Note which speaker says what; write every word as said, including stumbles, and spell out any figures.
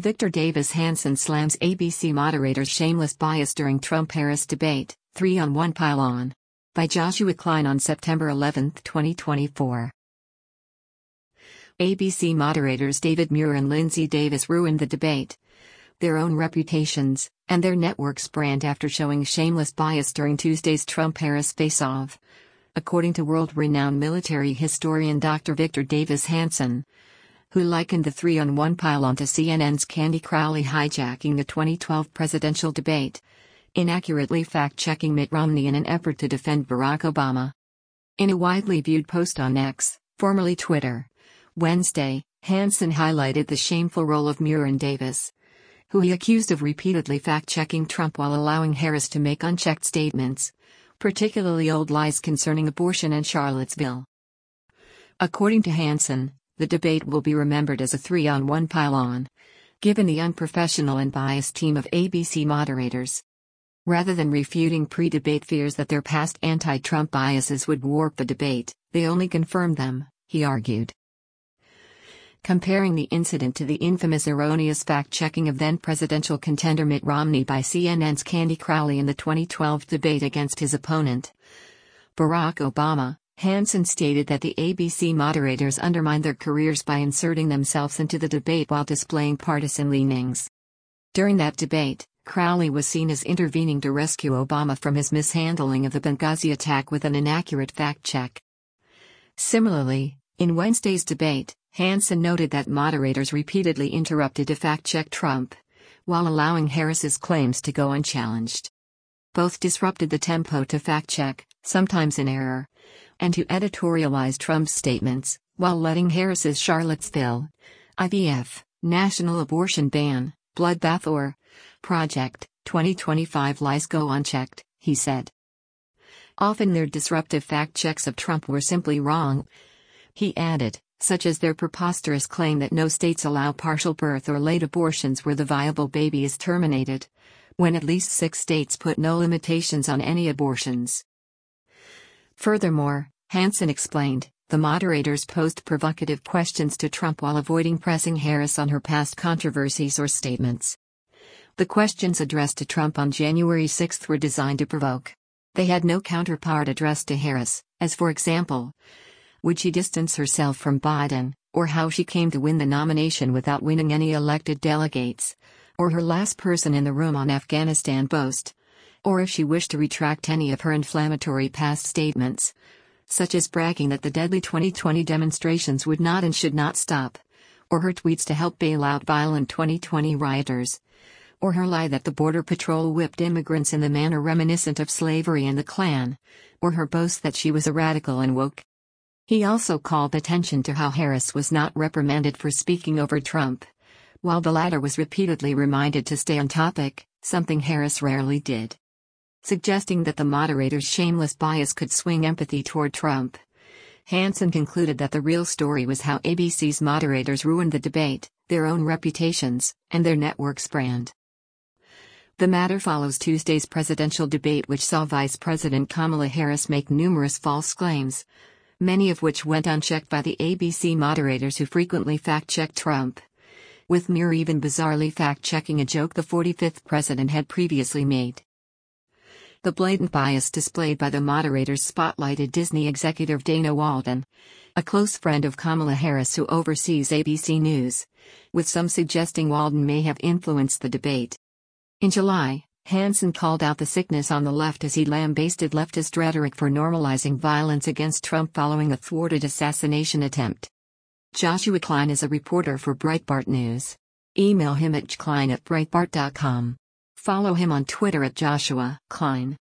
Speaker 1: Victor Davis Hanson slams A B C moderator's shameless bias during Trump-Harris debate, three on one pile-on. By Joshua Klein on September eleventh, twenty twenty-four. A B C moderators David Muir and Lindsay Davis ruined the debate, their own reputations, and their network's brand after showing shameless bias during Tuesday's Trump-Harris face-off, according to world-renowned military historian Doctor Victor Davis Hanson, who likened the three on one pile-on to C N N's Candy Crowley hijacking the twenty twelve presidential debate, inaccurately fact-checking Mitt Romney in an effort to defend Barack Obama. In a widely viewed post on X, formerly Twitter, Wednesday, Hanson highlighted the shameful role of Muir and Davis, who he accused of repeatedly fact-checking Trump while allowing Harris to make unchecked statements, particularly old lies concerning abortion and Charlottesville. According to Hanson, the debate will be remembered as a three on one pile-on, given the unprofessional and biased team of A B C moderators. Rather than refuting pre-debate fears that their past anti-Trump biases would warp the debate, they only confirmed them, he argued. Comparing the incident to the infamous erroneous fact-checking of then-presidential contender Mitt Romney by C N N's Candy Crowley in the twenty twelve debate against his opponent, Barack Obama, Hanson stated that the A B C moderators undermined their careers by inserting themselves into the debate while displaying partisan leanings. During that debate, Crowley was seen as intervening to rescue Obama from his mishandling of the Benghazi attack with an inaccurate fact-check. Similarly, in Wednesday's debate, Hanson noted that moderators repeatedly interrupted to fact-check Trump, while allowing Harris's claims to go unchallenged. Both disrupted the tempo to fact-check, sometimes in error, and to editorialize Trump's statements, while letting Harris's Charlottesville, I V F, national abortion ban, bloodbath or Project twenty twenty-five lies go unchecked, he said. Often their disruptive fact-checks of Trump were simply wrong, he added, such as their preposterous claim that no states allow partial birth or late abortions where the viable baby is terminated, when at least six states put no limitations on any abortions. Furthermore, Hanson explained, the moderators posed provocative questions to Trump while avoiding pressing Harris on her past controversies or statements. The questions addressed to Trump on January sixth were designed to provoke. They had no counterpart addressed to Harris, as for example, would she distance herself from Biden, or how she came to win the nomination without winning any elected delegates, or her last person in the room on Afghanistan boast, or if she wished to retract any of her inflammatory past statements, such as bragging that the deadly twenty twenty demonstrations would not and should not stop, or her tweets to help bail out violent twenty twenty rioters, or her lie that the Border Patrol whipped immigrants in the manner reminiscent of slavery and the Klan, or her boast that she was a radical and woke. He also called attention to how Harris was not reprimanded for speaking over Trump, while the latter was repeatedly reminded to stay on topic, something Harris rarely did. Suggesting that the moderator's shameless bias could swing empathy toward Trump, Hanson concluded that the real story was how A B C's moderators ruined the debate, their own reputations, and their network's brand. The matter follows Tuesday's presidential debate, which saw Vice President Kamala Harris make numerous false claims, many of which went unchecked by the A B C moderators who frequently fact-checked Trump, with Muir even bizarrely fact-checking a joke the forty-fifth president had previously made. The blatant bias displayed by the moderators spotlighted Disney executive Dana Walden, a close friend of Kamala Harris who oversees A B C News, with some suggesting Walden may have influenced the debate. In July, Hanson called out the sickness on the left as he lambasted leftist rhetoric for normalizing violence against Trump following a thwarted assassination attempt. Joshua Klein is a reporter for Breitbart News. Email him at klein at breitbart dot com. Follow him on Twitter at Joshua Klein.